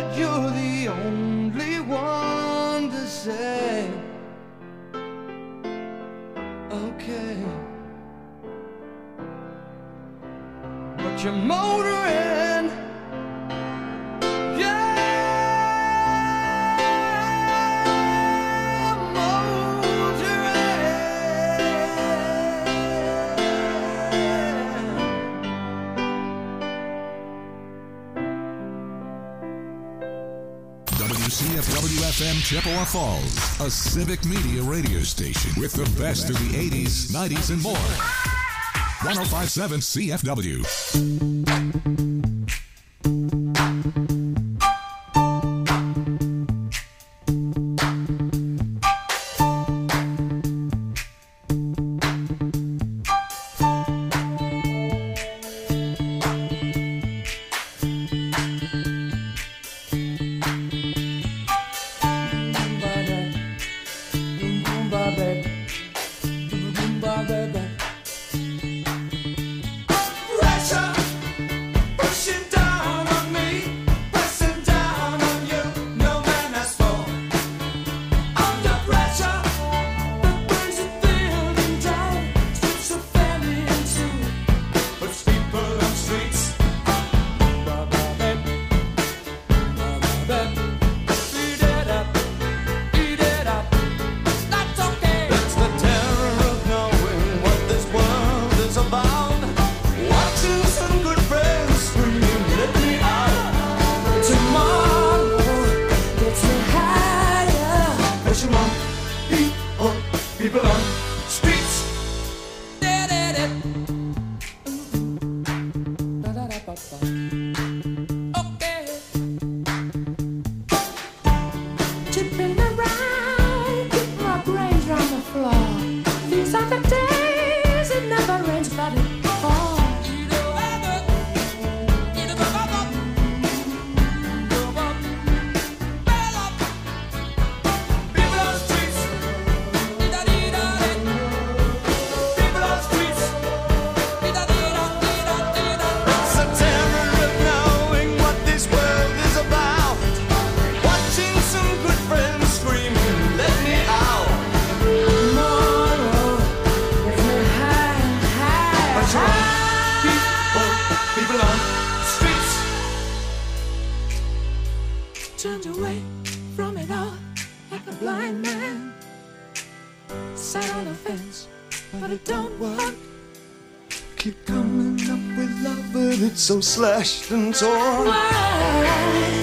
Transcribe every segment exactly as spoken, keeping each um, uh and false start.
that you're the only one to say, okay. But you're motoring, yeah, W C F W F M Chippewa Falls, a civic media radio station with the best of the eighties, nineties, and more. one oh five point seven C F W. so slashed and torn. Why?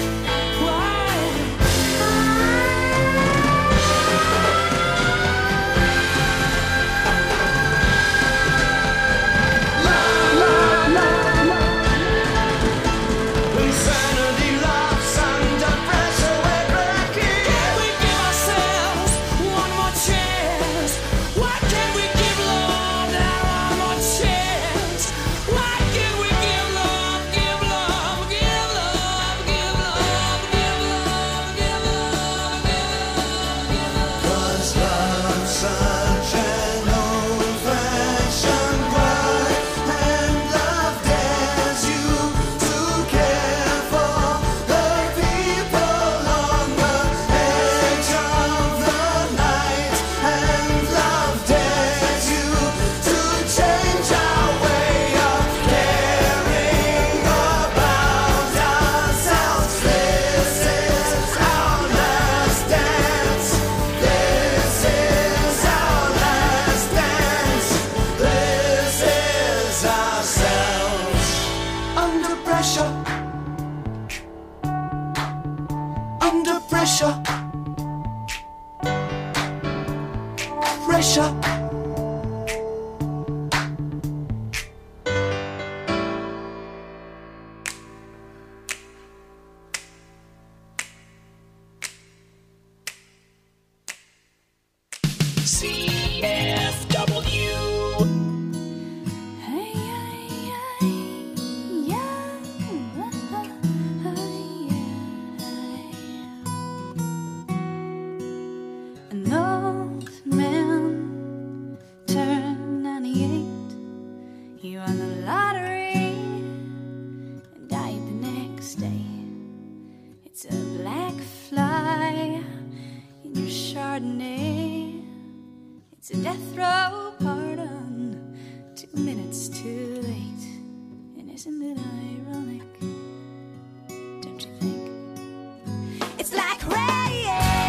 It's a black fly in your Chardonnay. It's a death row pardon, two minutes too late. And isn't it ironic? Don't you think? It's like rain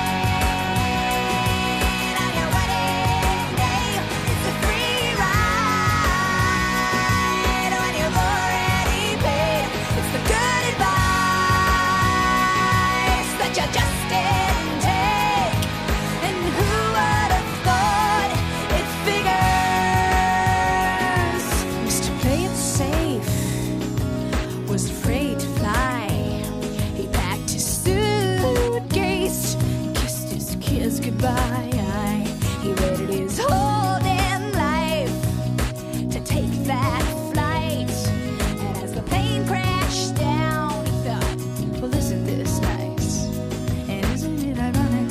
on your wedding day. It's a free ride when you've already paid. It's the good advice that you just didn't take. And who would have thought it figures? Used to play it safe, was afraid to fly. He packed his suitcase, kissed his kids goodbye. He waited his whole damn life to take that flight. And as the plane crashed down, he thought, well, isn't this nice? And isn't it ironic?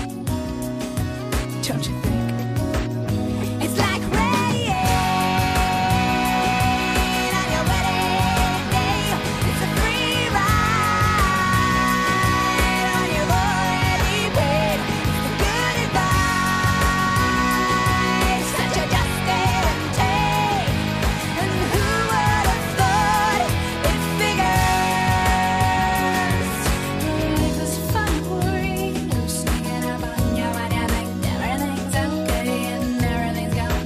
Don't you think? It's like rain on your wedding day. It's a free ride when you've already paid. It's the good advice that you just didn't take. And who would have thought it figures? Life is a funny word. You're sneaking up on you and you think everything's okay and everything's going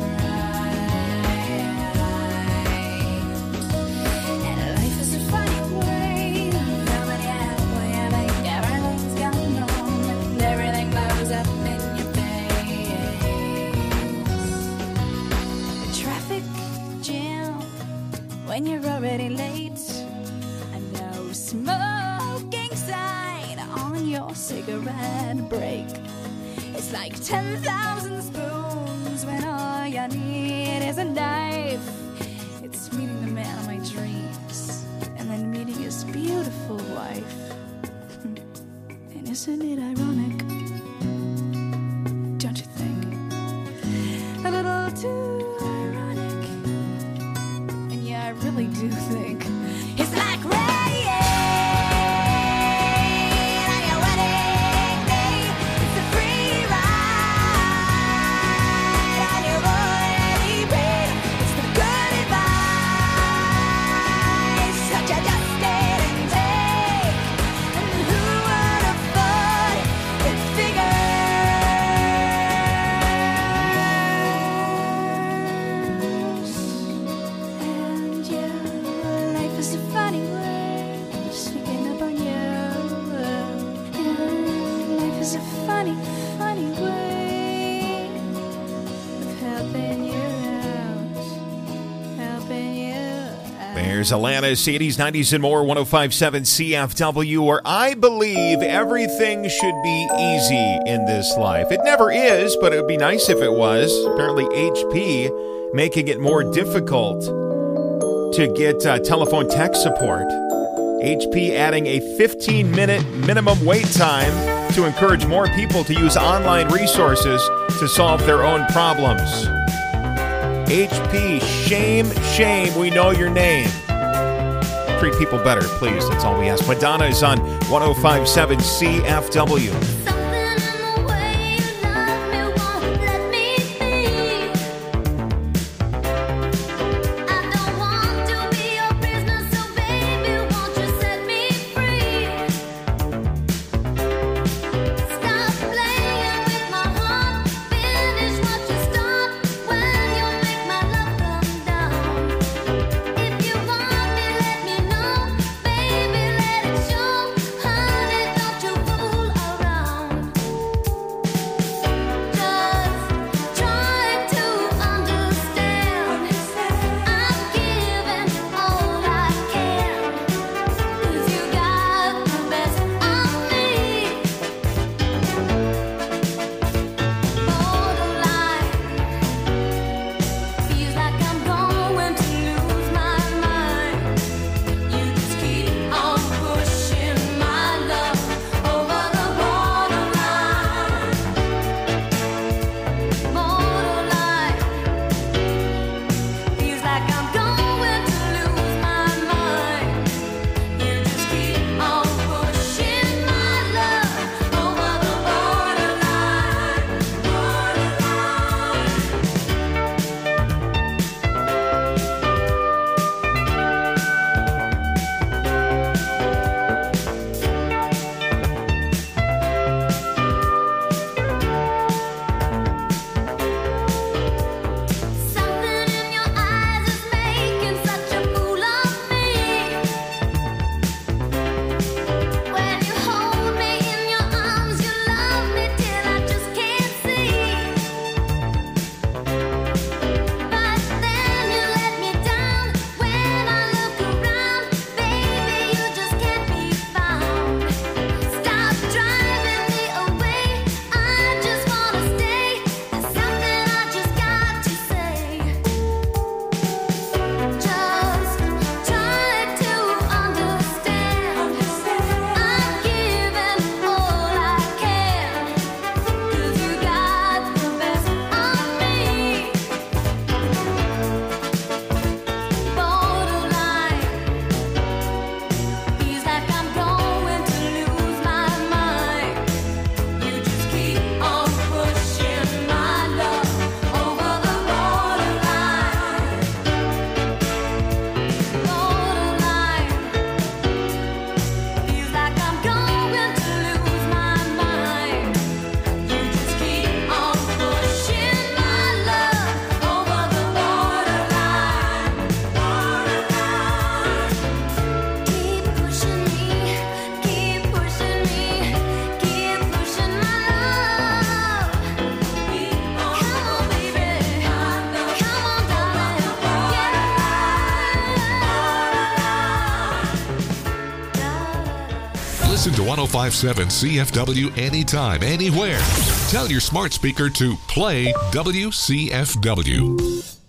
right. And life is a funny word. When you're halfway, you think everything's going wrong and everything blows up in your face. A traffic jam when you're already late. A no smoking sign on your cigarette break. It's like ten thousand spoons when all you need is a knife. It's meeting the man of my dreams and then meeting his beautiful wife. And isn't it ironic? Don't you think? A little too ironic. And yeah, I really do think it's like rain on your wedding day. It's a free ride when you've already paid. It's the good advice that you just didn't take. And who would have thought it figures? And yeah, life is a funny word, sneaking up on you. Yeah, life is a funny, funny way of helping you out, helping you out. There's Atlantis, eighties, nineties, and more, one oh five point seven C F W, where I believe everything should be easy in this life. It never is, but it would be nice if it was. Apparently, H P making it more difficult to get uh, telephone tech support. H P adding a fifteen-minute minimum wait time to encourage more people to use online resources to solve their own problems. H P, shame, shame, we know your name. Treat people better, please. That's all we ask. Madonna is on one oh five point seven C F W. Something in the way you love me won't let me be. I don't want to be your prisoner, so baby, won't you set me free? Stop playing with my heart. Finish what you start when you make my love come down. If you want me, let me know, baby, let it show. Honey, don't you fool around. one oh five point seven C F W anytime, anywhere. Tell your smart speaker to play W C F W.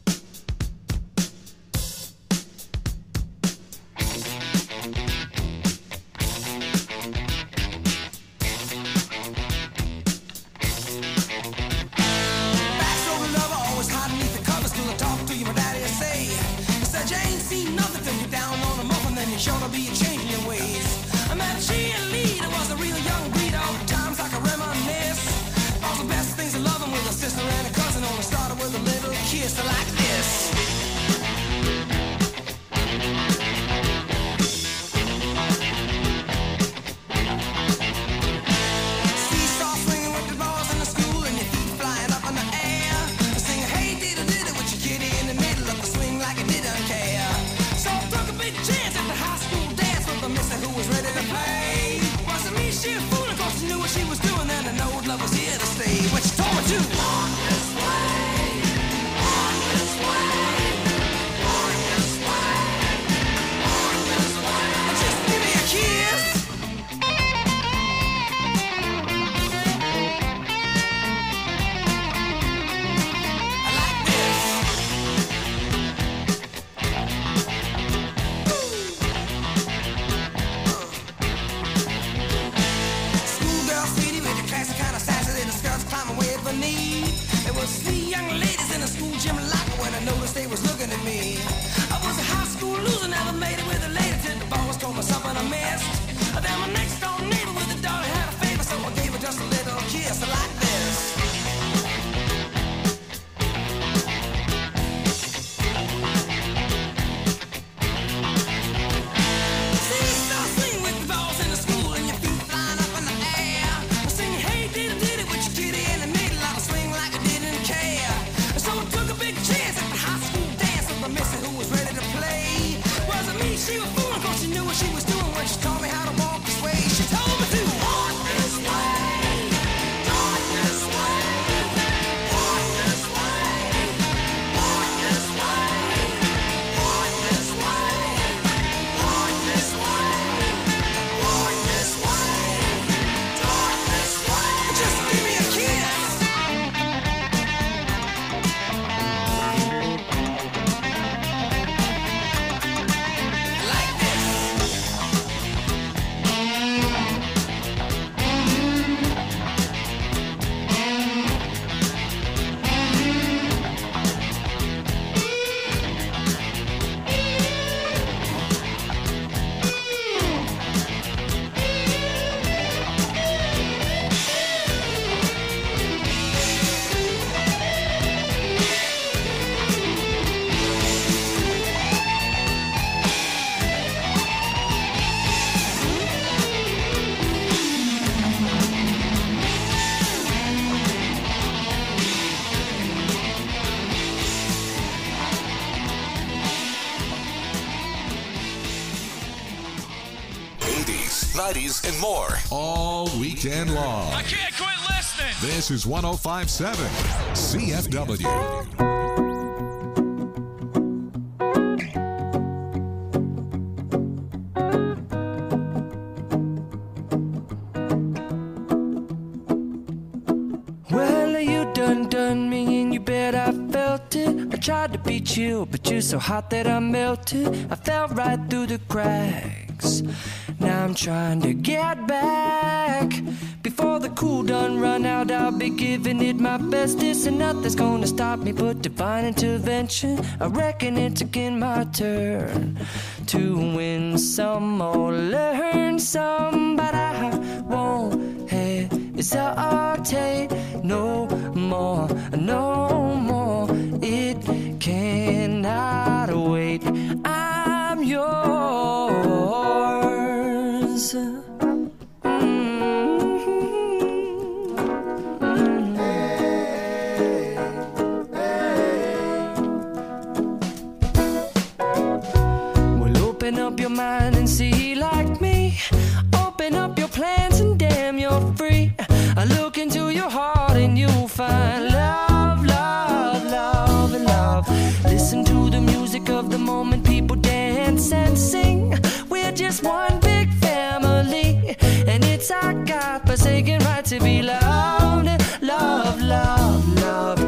nineties, and more. All weekend long. I can't quit listening. This is one oh five point seven C F W. Tried to beat you, but you're so hot that I melted. I fell right through the cracks. Now I'm trying to get back. Before the cool done run out, I'll be giving it my bestest, and nothing's gonna stop me but divine intervention. I reckon it's again my turn to win some or learn some, but I won't hesitate no more, no more. It cannot wait. I'm yours. Open up your mind and see like me. Open up your plans and damn, you're free. I look into your heart. I got forsaken right to be loved. Love, love, love,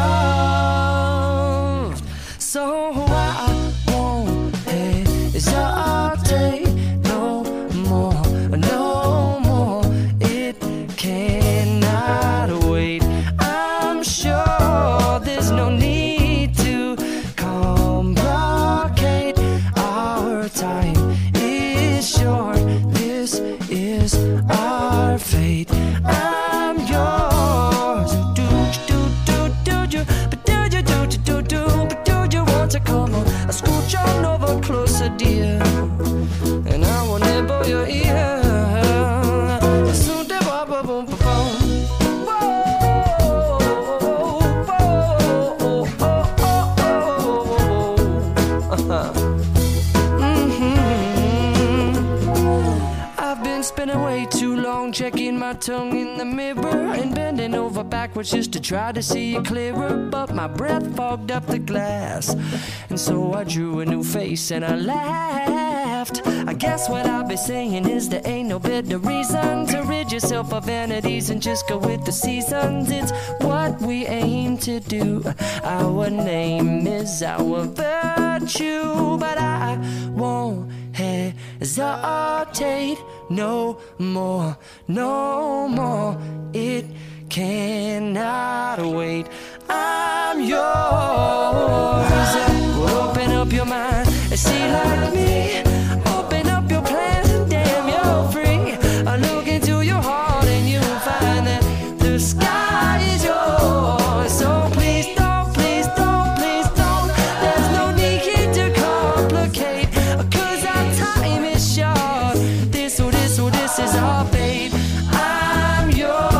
love. So I won't hesitate no more, no more. It cannot wait. I'm sure there's no need to complicate. Our time is short. This is our fate. I'm yours. Do do do do do, but do you do do do do, but do you want to come on? I scooch on over closer, dear, and I will nibble your ear. So da ba ba boom ba boom. Spending way too long checking my tongue in the mirror and bending over backwards just to try to see it clearer, but my breath fogged up the glass, and so I drew a new face and I laughed. I guess what I'll be saying is there ain't no better reason to rid yourself of vanities and just go with the seasons. It's what we aim to do. Our name is our virtue, but I won't hesitate no more, no more. It cannot wait. I'm yours. Well, open up your mind and see like me. Open up your plans and damn, you're free. I look into your heart and you'll find that the sky is yours. So please don't, please don't, please don't. There's no need here to complicate, 'cause our time is short. This or this or this is our fate. I'm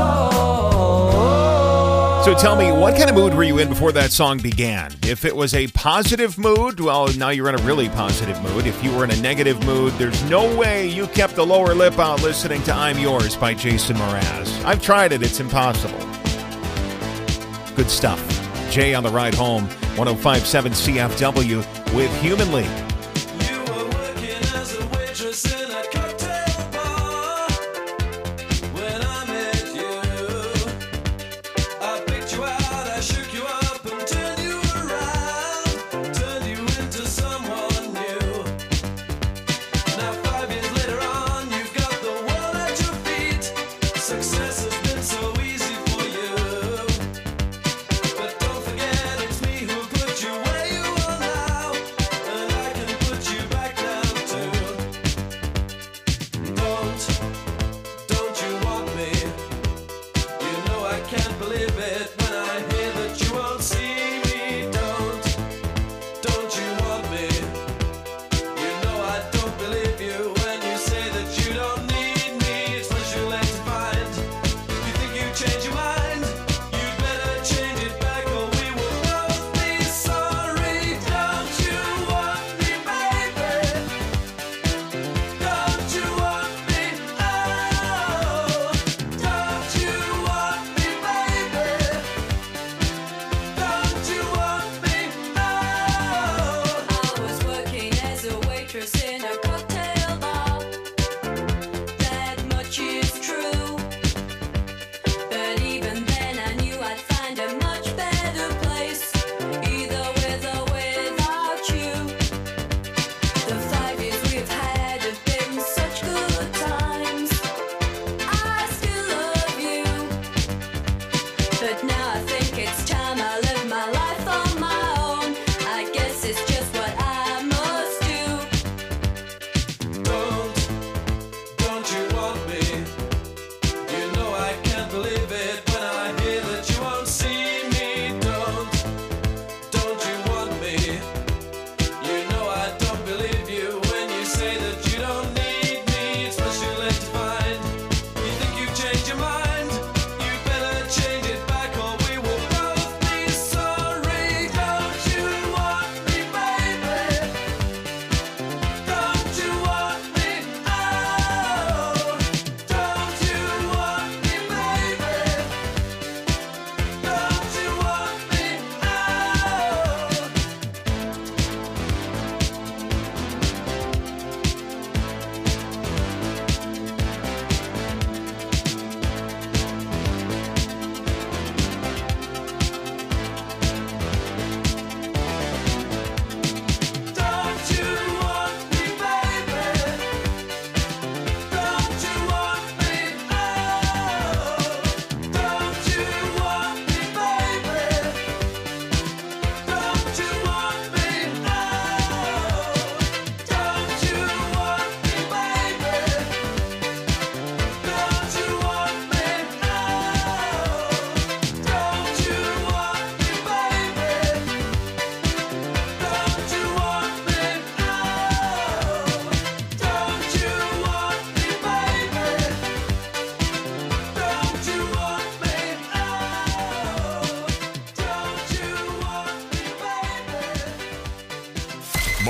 yours. So tell me, what kind of mood were you in before that song began? If it was a positive mood, well, now you're in a really positive mood. If you were in a negative mood, there's no way you kept the lower lip out listening to I'm Yours by Jason Mraz. I've tried it. It's impossible. Good stuff. Jay on the ride home, one oh five point seven C F W with Human League. You were working as a waitress in a cocktail bar when I met you. I picked you out, I shook you up and turned you around, turned you into someone new. Now five years later on, you've got the world at your feet. Success has been so easy for you. But don't forget it's me who put you where you are now, and I can put you back down too. Don't, don't you want me? You know I can't believe it when I hear that you won't see me. Don't, don't you want me? You know I don't believe you when you say that you don't need me. It's what you like to find. You think you change your mind? You better change it back or we will both be sorry. Don't you want me, baby? Don't you want me? Oh, don't you want me, baby?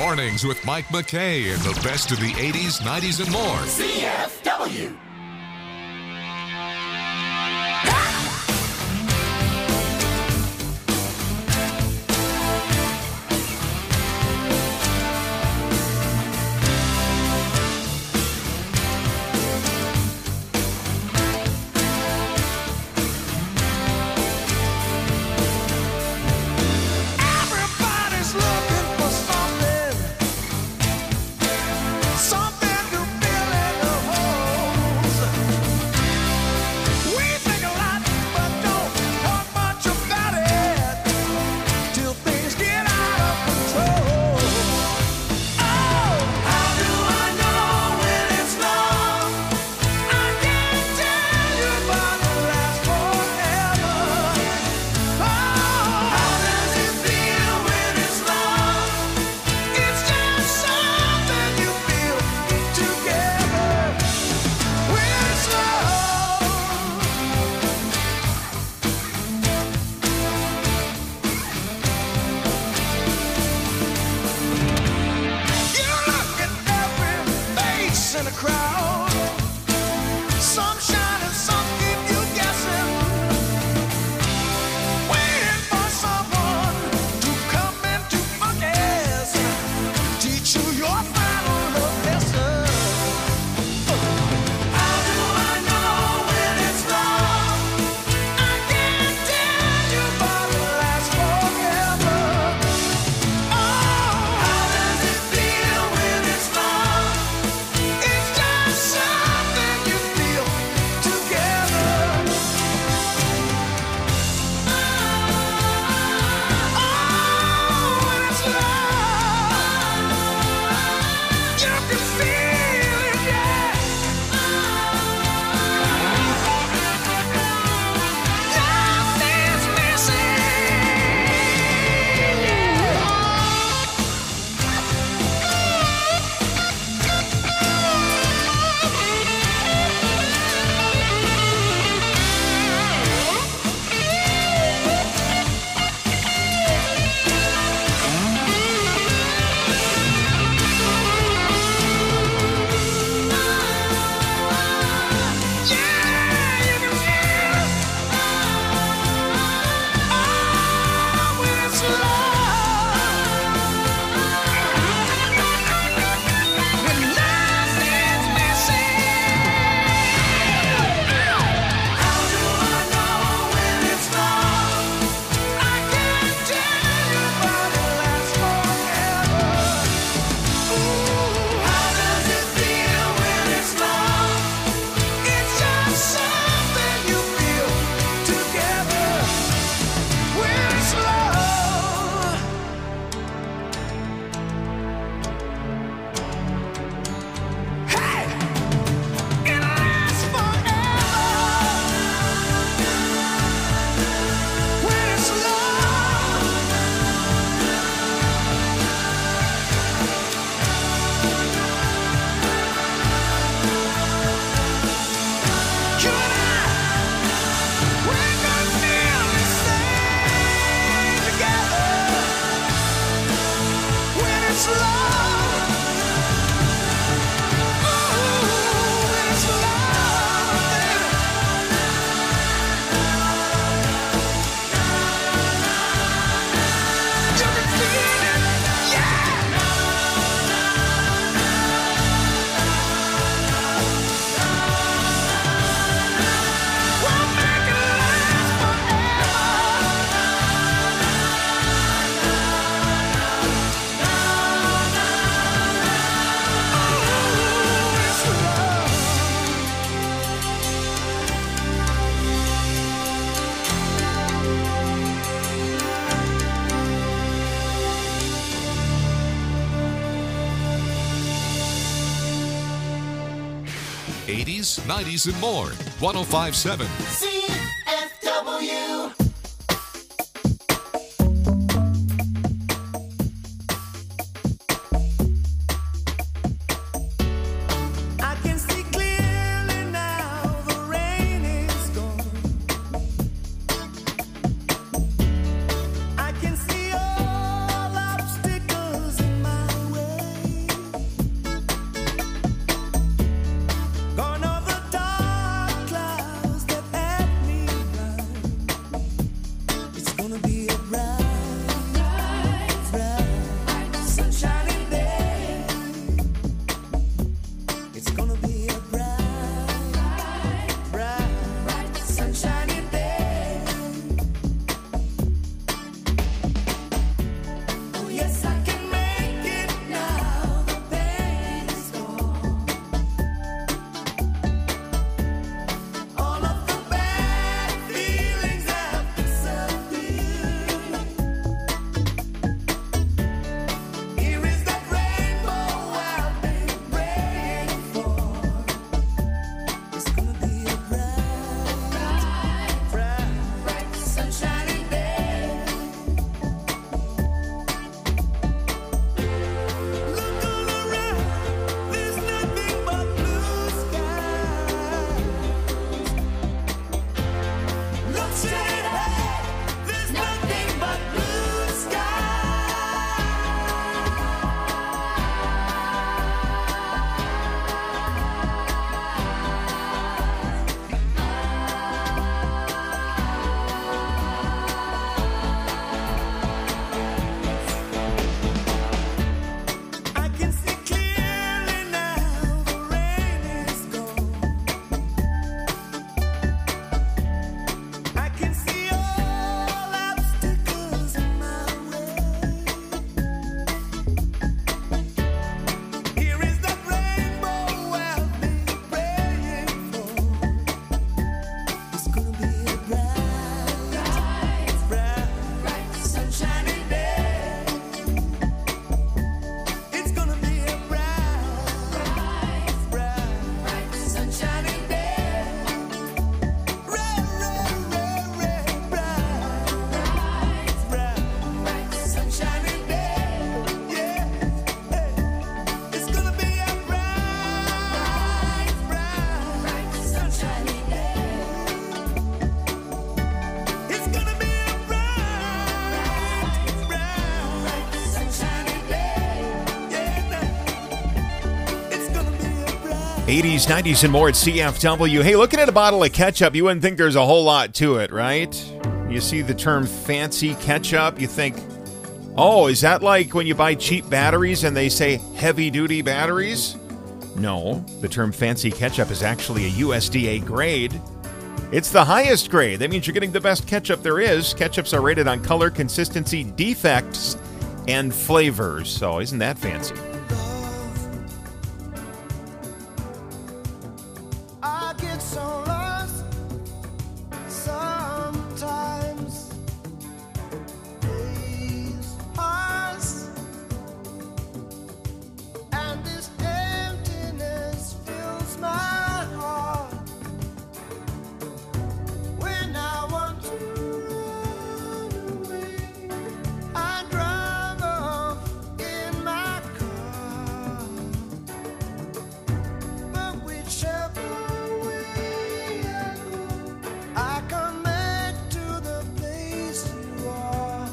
Mornings with Mike McKay and the best of the eighties, nineties, and more. C F W. Everybody's looking for something, something to fill in the holes. We think a lot, but don't talk much about it till things get out of control. Oh, how do I know when it's love? I can't tell you, but it lasts forever. Oh, how does it feel when it's love? It's just something you feel together when it's love. You look at every face in a crowd. Some shine and some keep you guessing, waiting for someone to come in to focus, teach you your final love lesson. How do I know when it's love? I can't tell you, but it lasts forever. Oh, how does it feel when it's love? It's just something you feel together. Oh, when it's love, you can feel it, yeah. Nothing's missing, yeah, you can feel it. Oh, when it's love, when nothing's missing. How do I know when it's love? I can't tell you, but it lasts forever. Ooh, how does it feel when it's love? It's just something you feel together when it's love. Hey, it lasts forever when it's love. You and I, we're gonna feel this thing together when it's love. Ooh, when it's love, baby. You can feel it, yeah. We'll make it last forever. Ooh, it's love. eighties, nineties, and more. one oh five point seven. C F W. I can see clearly now, the rain is gone. I can see all obstacles in my way. eighties, nineties, and more at C F W. Hey, looking at a bottle of ketchup, you wouldn't think there's a whole lot to it, right? You see the term fancy ketchup, you think, oh, is that like when you buy cheap batteries and they say heavy-duty batteries? No, the term fancy ketchup is actually a U S D A grade. It's the highest grade. That means you're getting the best ketchup there is. Ketchups are rated on color, consistency, defects, and flavors. So isn't that fancy? I get so lost sometimes. Days pass, and this emptiness fills my heart. When I want to run away, I drive off in my car. But whichever way I go, I come back to the place you are.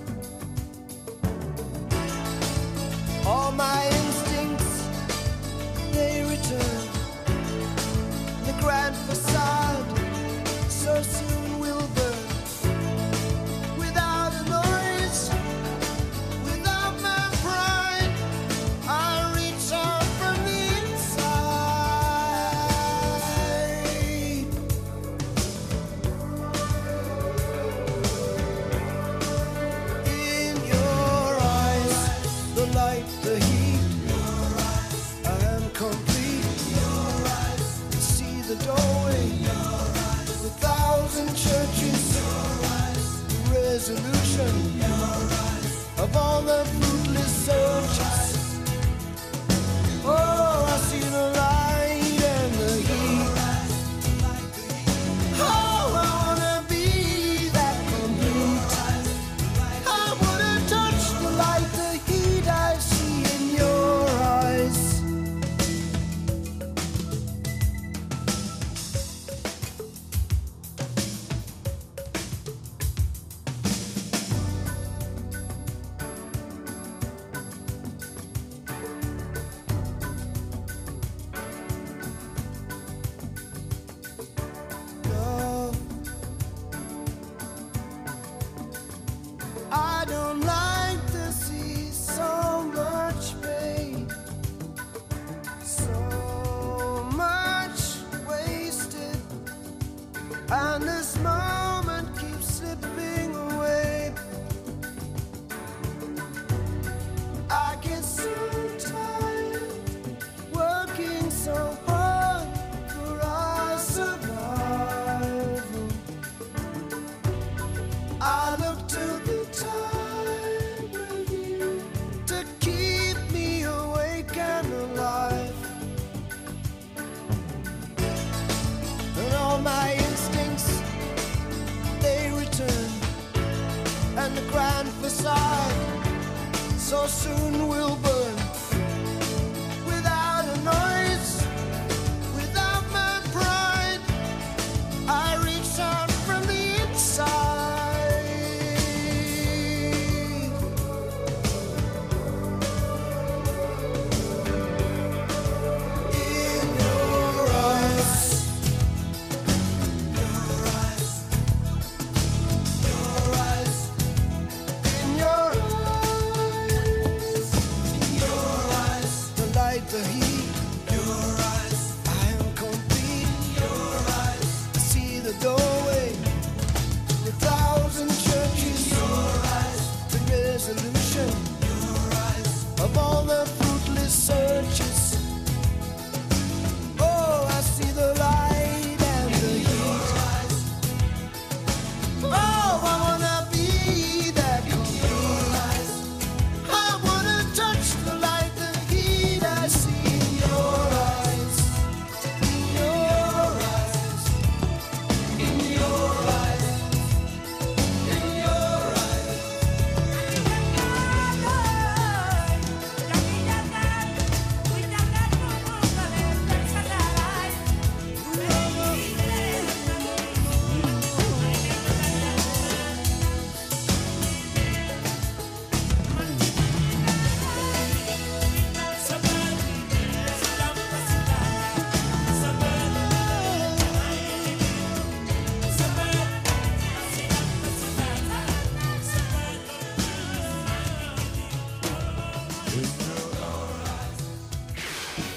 All my instincts, they return. The grand facade so soon will burn. Without a noise, without my pride, I reach out from the inside. In your eyes, the light, the heat, I am complete. See the doorway, the thousand churches, the resolution of all the fruitless searches. Oh, I see the light and the heat. Oh, I wanna be that complete. I wanna touch the light, the heat I see in your eyes. Love, I don't like to see so much pain, so much wasted, and this moment keeps slipping away. I get so tired working so hard for our survival. I look to the time with you to keep me awake and alive. And all my instincts, they return. And the grand facade so soon will burn. Without a noise, without my pride, I reach out from the inside. In your eyes, your eyes, your eyes, in your eyes.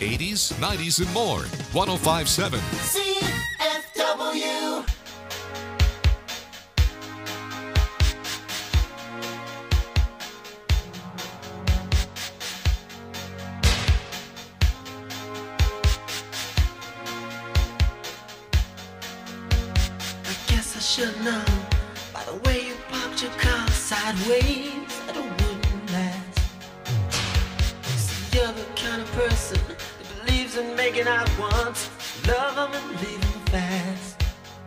eighties, nineties, and more. one oh five point seven. C F W. I guess I should know by the way you parked your car sideways that it wouldn't last. See, you're the kind of person that believes in making out once, love them and leave them fast.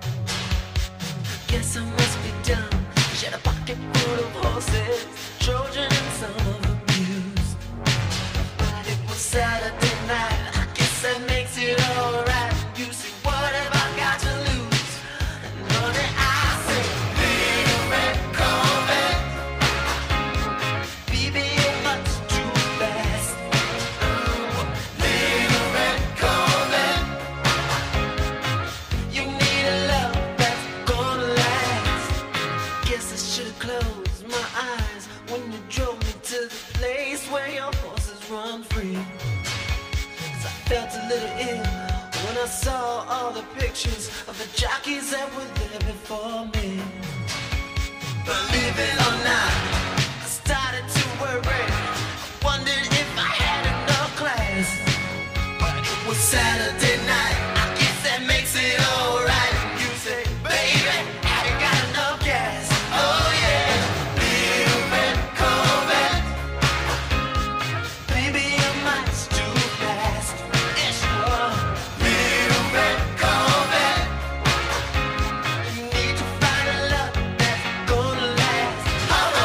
I guess I must be dumb. She had a pocket full of horses, Trojan and some of them used. But it was Saturday night, I guess that makes it alright. You see, what have I got to lose? Honey, I say, little red Corvette, baby, you're much too fast. Little red Corvette, you need a love that's gonna last. Guess I should've closed my eyes when you drove me to the place where your horses run free. 'Cause I felt a little ill when I saw all the pictures of the jockeys that were there before me. Believe it or not, I started to worry. I wondered if I had enough class. But it was Saturday night, I guess that makes it alright. You say, baby, have you got enough gas? Oh yeah, little red Corvette, baby, you're much too fast. Yes, you are. Little red Corvette, you need to find a love that's gonna last. Oh,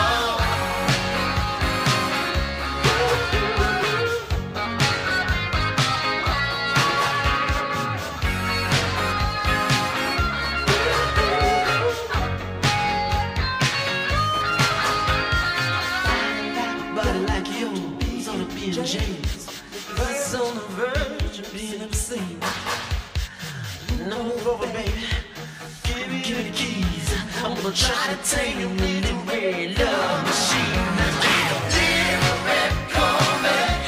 body like yours on a B and J's, us on the verge of being obscene. No over, baby. Give me, give me the keys. I'm gonna try to take you in the red love machine. Little red Corvette,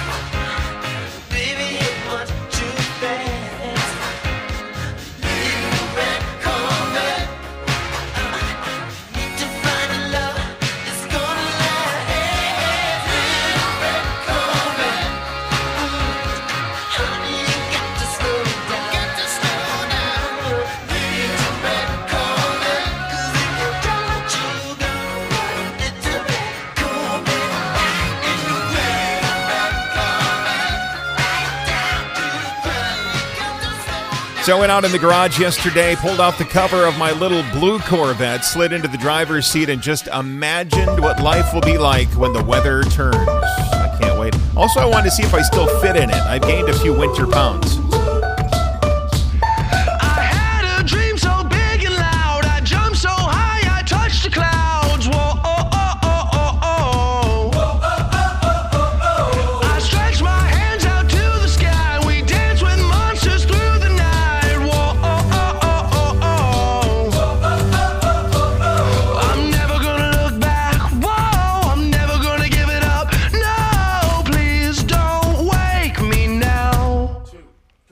baby, you're much too fast. Little red Corvette, need to find a love that's gonna last. Little red Corvette, honey, you got to slow down. Got to slow down. Little red Corvette, 'cause if you don't, you go. Little red Corvette, in the red, red Corvette, right down to the ground. Got to slow down. So I went out in the garage yesterday, pulled off the cover of my little blue Corvette, slid into the driver's seat, and just imagined what life will be like when the weather turns. I can't wait. Also, I wanted to see if I still fit in it. I've gained a few winter pounds. I had a dream so big and loud. I jumped so high, I touched the clouds. Whoa, oh, oh, oh, oh, oh. I stretched my hands out to the sky. We danced with monsters through the night. Whoa, oh, oh, oh, oh, oh. I'm never gonna look back. Whoa, I'm never gonna give it up. No, please don't wake me now.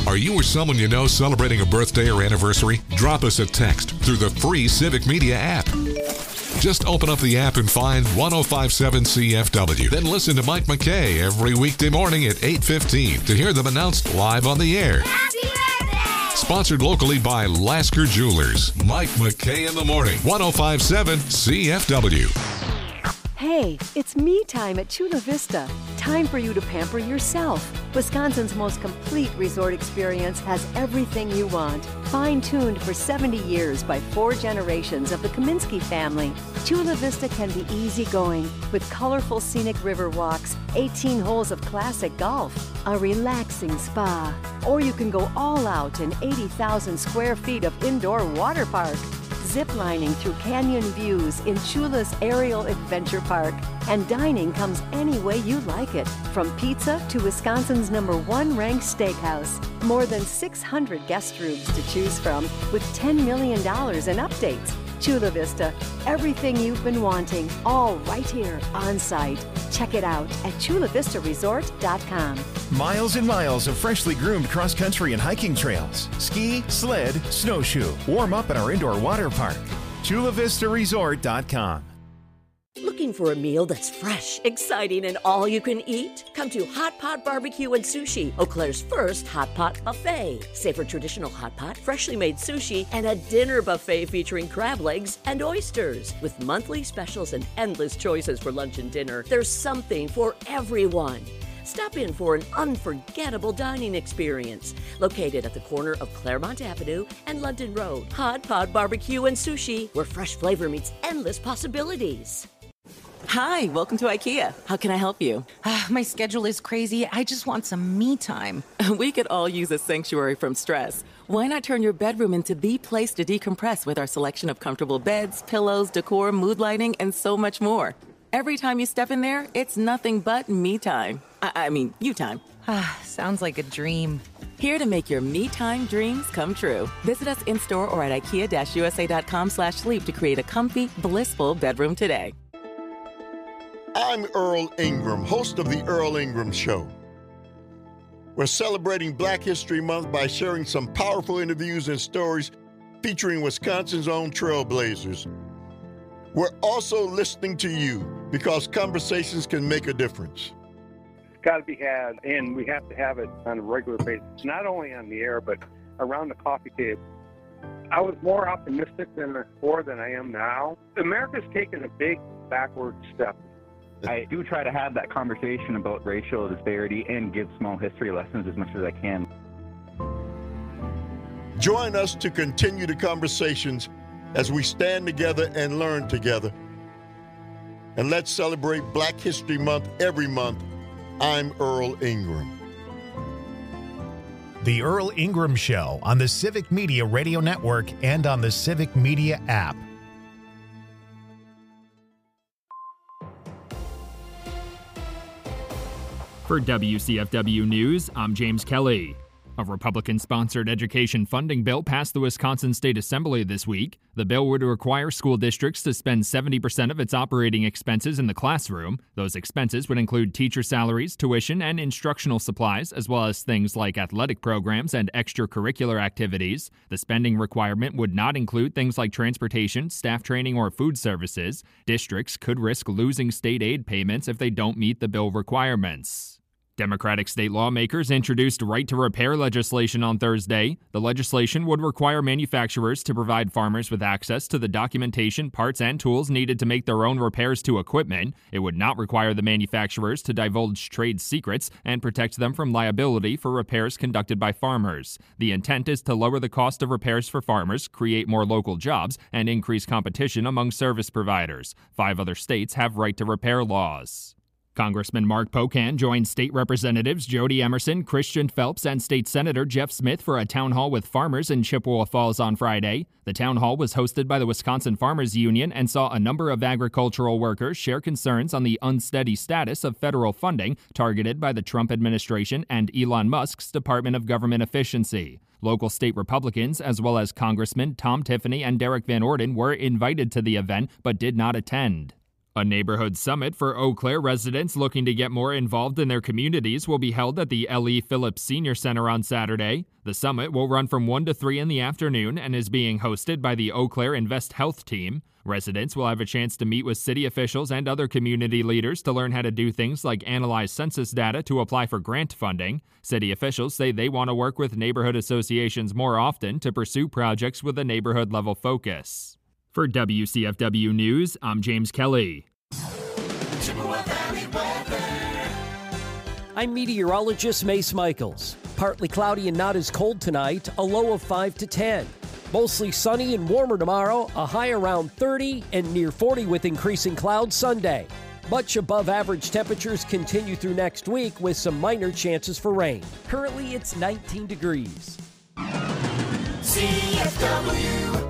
Are you or someone you know celebrating a birthday or anniversary? Drop us a text through the free Civic Media app. Just open up the app and find ten fifty-seven C F W. Then listen to Mike McKay every weekday morning at eight fifteen to hear them announced live on the air. Happy birthday! Sponsored locally by Lasker Jewelers. Mike McKay in the morning. ten fifty-seven C F W. Hey, it's me time at Chula Vista. Time for you to pamper yourself. Wisconsin's most complete resort experience has everything you want. Fine-tuned for seventy years by four generations of the Kaminsky family, Chula Vista can be easygoing with colorful scenic river walks, eighteen holes of classic golf, a relaxing spa, or you can go all out in eighty thousand square feet of indoor water park. Ziplining through canyon views in Chula's Aerial Adventure Park. And dining comes any way you like it, from pizza to Wisconsin's number one ranked steakhouse. More than six hundred guest rooms to choose from with ten million dollars in updates. Chula Vista, everything you've been wanting, all right here on site. Check it out at chula vista resort dot com. Miles and miles of freshly groomed cross-country and hiking trails. Ski, sled, snowshoe. Warm up at our indoor water park. chula vista resort dot com. Looking for a meal that's fresh, exciting, and all you can eat? Come to Hot Pot Barbecue and Sushi, Eau Claire's first hot pot buffet. Savor traditional hot pot, freshly made sushi, and a dinner buffet featuring crab legs and oysters. With monthly specials and endless choices for lunch and dinner, there's something for everyone. Stop in for an unforgettable dining experience. Located at the corner of Claremont Avenue and London Road. Hot Pot Barbecue and Sushi, where fresh flavor meets endless possibilities. Hi, welcome to IKEA. How can I help you? Uh, my schedule is crazy. I just want some me time. We could all use a sanctuary from stress. Why not turn your bedroom into the place to decompress with our selection of comfortable beds, pillows, decor, mood lighting, and so much more? Every time you step in there, it's nothing but me time. I, I mean, you time. Sounds like a dream. Here to make your me time dreams come true. Visit us in-store or at ikea u s a dot com slash sleep to create a comfy, blissful bedroom today. I'm Earl Ingram, host of The Earl Ingram Show. We're celebrating Black History Month by sharing some powerful interviews and stories featuring Wisconsin's own trailblazers. We're also listening to you because conversations can make a difference. It's got to be had, and we have to have it on a regular basis, not only on the air, but around the coffee table. I was more optimistic than before than I am now. America's taken a big backward step. I do try to have that conversation about racial disparity and give small history lessons as much as I can. Join us to continue the conversations as we stand together and learn together. And let's celebrate Black History Month every month. I'm Earl Ingram. The Earl Ingram Show on the Civic Media Radio Network and on the Civic Media app. For W C F W News, I'm James Kelly. A Republican-sponsored education funding bill passed the Wisconsin State Assembly this week. The bill would require school districts to spend seventy percent of its operating expenses in the classroom. Those expenses would include teacher salaries, tuition, and instructional supplies, as well as things like athletic programs and extracurricular activities. The spending requirement would not include things like transportation, staff training, or food services. Districts could risk losing state aid payments if they don't meet the bill requirements. Democratic state lawmakers introduced right-to-repair legislation on Thursday. The legislation would require manufacturers to provide farmers with access to the documentation, parts, and tools needed to make their own repairs to equipment. It would not require the manufacturers to divulge trade secrets and protect them from liability for repairs conducted by farmers. The intent is to lower the cost of repairs for farmers, create more local jobs, and increase competition among service providers. Five other states have right-to-repair laws. Congressman Mark Pocan joined State Representatives Jody Emerson, Christian Phelps, and State Senator Jeff Smith for a town hall with farmers in Chippewa Falls on Friday. The town hall was hosted by the Wisconsin Farmers Union and saw a number of agricultural workers share concerns on the unsteady status of federal funding targeted by the Trump administration and Elon Musk's Department of Government Efficiency. Local state Republicans, as well as Congressmen Tom Tiffany and Derek Van Orden, were invited to the event but did not attend. A neighborhood summit for Eau Claire residents looking to get more involved in their communities will be held at the L E. Phillips Senior Center on Saturday. The summit will run from one to three in the afternoon and is being hosted by the Eau Claire Invest Health team. Residents will have a chance to meet with city officials and other community leaders to learn how to do things like analyze census data to apply for grant funding. City officials say they want to work with neighborhood associations more often to pursue projects with a neighborhood-level focus. For W C F W News, I'm James Kelly. I'm meteorologist Mace Michaels. Partly cloudy and not as cold tonight, a low of five to ten. Mostly sunny and warmer tomorrow, a high around thirty and near forty with increasing clouds Sunday. Much above average temperatures continue through next week with some minor chances for rain. Currently, it's nineteen degrees. C F W.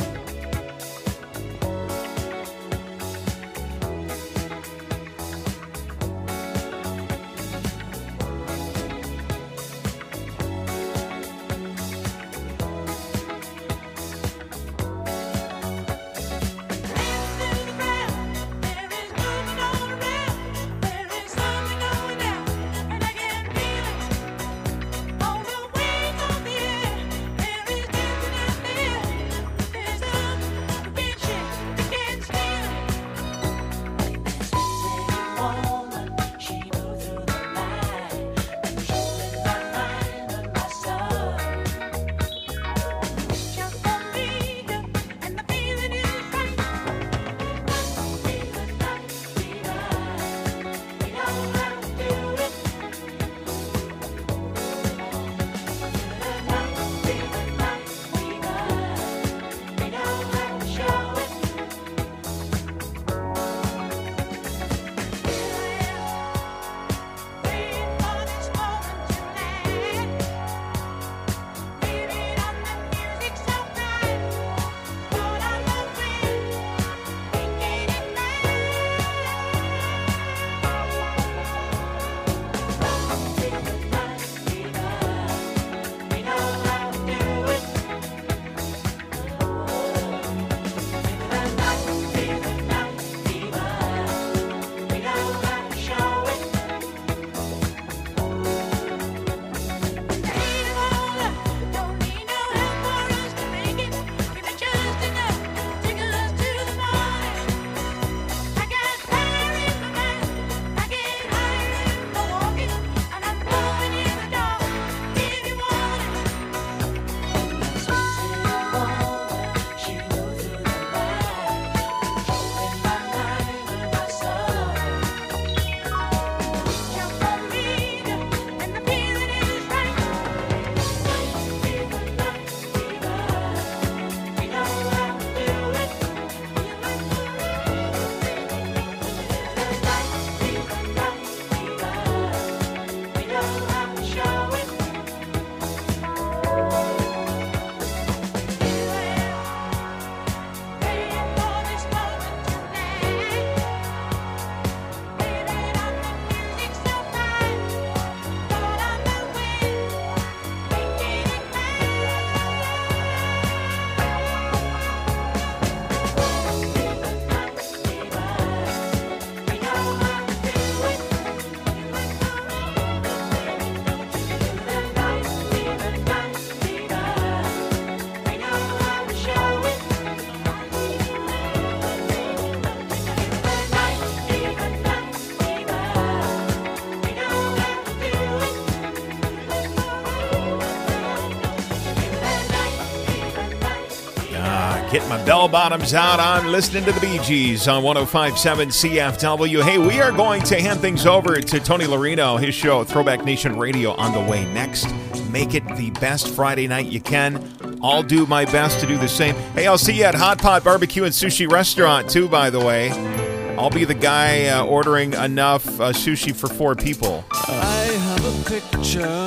Get my bell bottoms out. I'm listening to the Bee Gees on one oh five point seven C F W. Hey, we are going to hand things over to Tony Larino, his show, Throwback Nation Radio, on the way next. Make it the best Friday night you can. I'll do my best to do the same. Hey, I'll see you at Hot Pot Barbecue and Sushi Restaurant, too, by the way. I'll be the guy uh, ordering enough uh, sushi for four people. I have a picture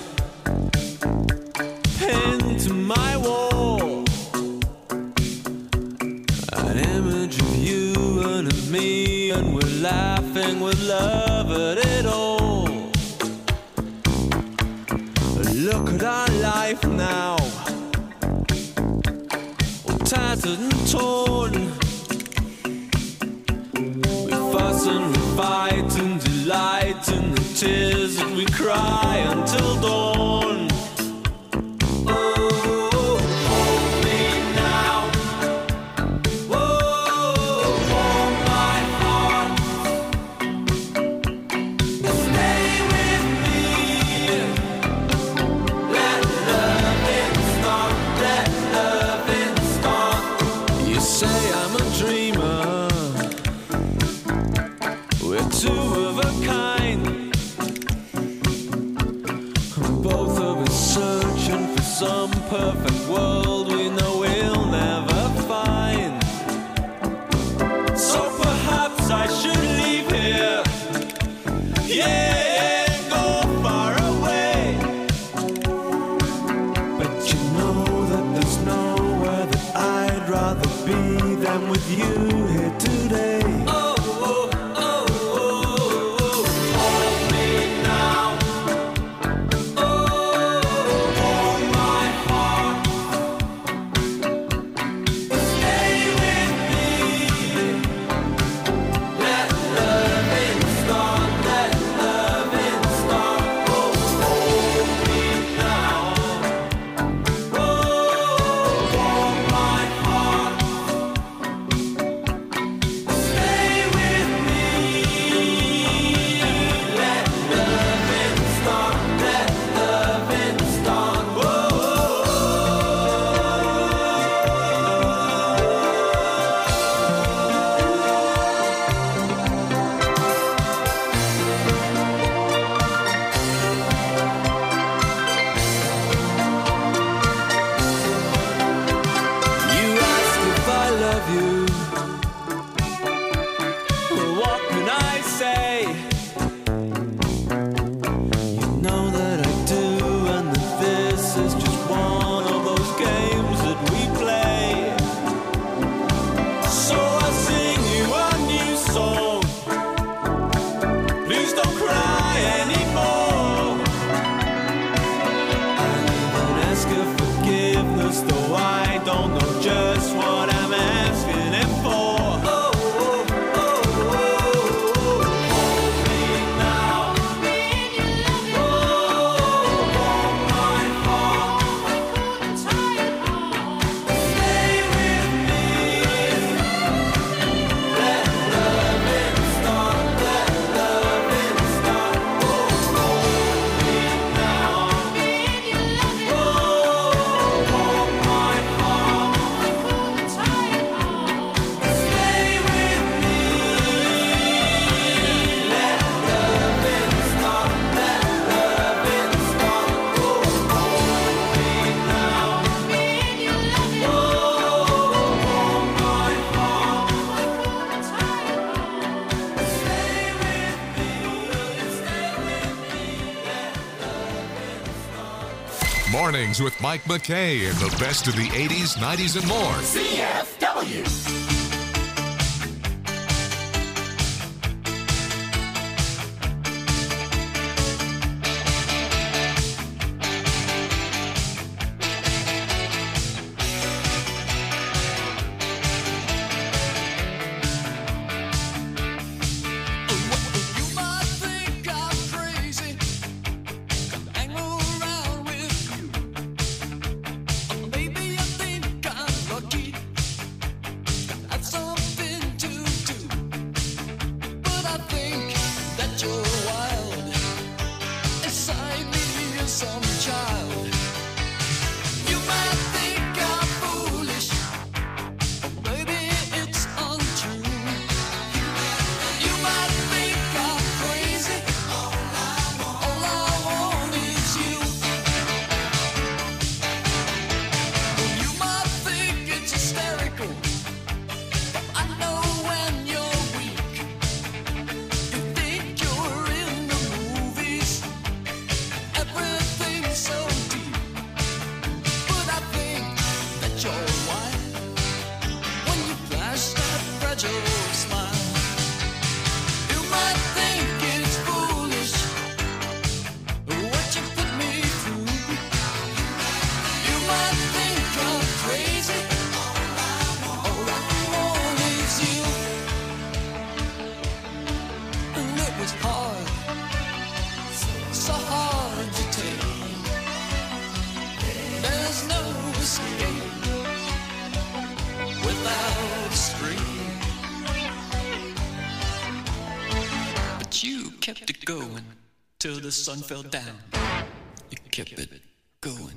pinned to my wall, an image of you and of me, and we're laughing with love at it all. Look at our life now, all tattered and torn. tears that we cry until dawn. Oh, hold me now. Oh, warm my heart. Stay with me. Let loving start. Let loving start. You say I'm a dreamer. We're two of a kind. Both of us searching for some perfect world we know we'll never find. So perhaps I should leave here. Yeah, go far away. But you know that there's nowhere that I'd rather be than with you here today. Oh, oh, oh, oh, oh. Hold me now. Oh, warm my heart. Stay with me. Let loving start. Let loving start. Oh, hold me now. Oh, warm my heart. Stay with me. Let loving start. Let loving start. You ask if I love you. What can I say? You know that I do, and that this is just one of those games that we play. So I sing you a new song. Please don't cry anymore. I even ask for forgiveness, though I don't know just what I'm asking it for. Oh, oh, oh, oh, oh. Hold me now. Oh, warm my heart. Stay with me. Let loving start. Let loving start. Oh, hold me now. Oh, warm my heart. Stay with me. Let loving start. Let loving start. Oh, hold me now. Oh, warm my heart. Stay with me. Stay with me. Let loving start. Mornings with Mike McKay and the best of the eighties, nineties, and more. C F W. You might think I'm crazy, hang around with you. Maybe you think I'm lucky, that's something to do. But I think that you're wild, inside me is some child. You might think I'm foolish, or maybe it's untrue. You might think I'm crazy. All I want is you. You might think it's hysterical, but I know when you're weak. You think you're in the movies. Everything's so deep. kept it going till the sun fell down. You kept it going.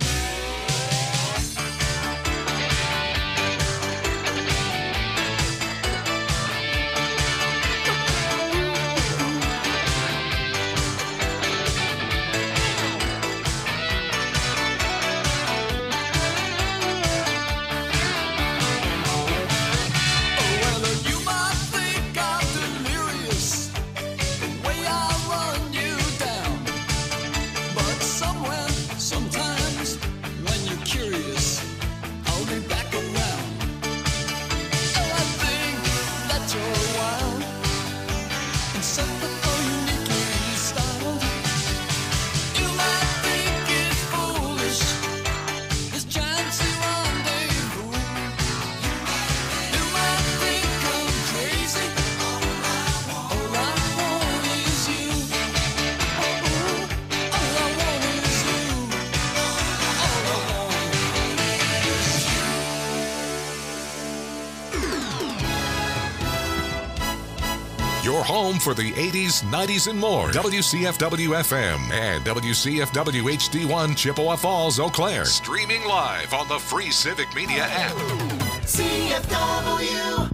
Your home for the eighties, nineties, and more. W C F W F M and W C F W H D one Chippewa Falls, Eau Claire. Streaming live on the free Civic Media app. C F W.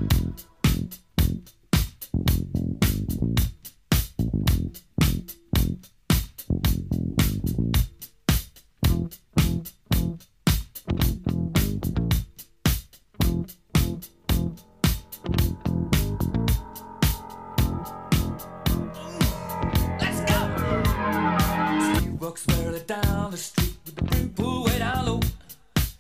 Walks barely down the street with the brim pulled way down.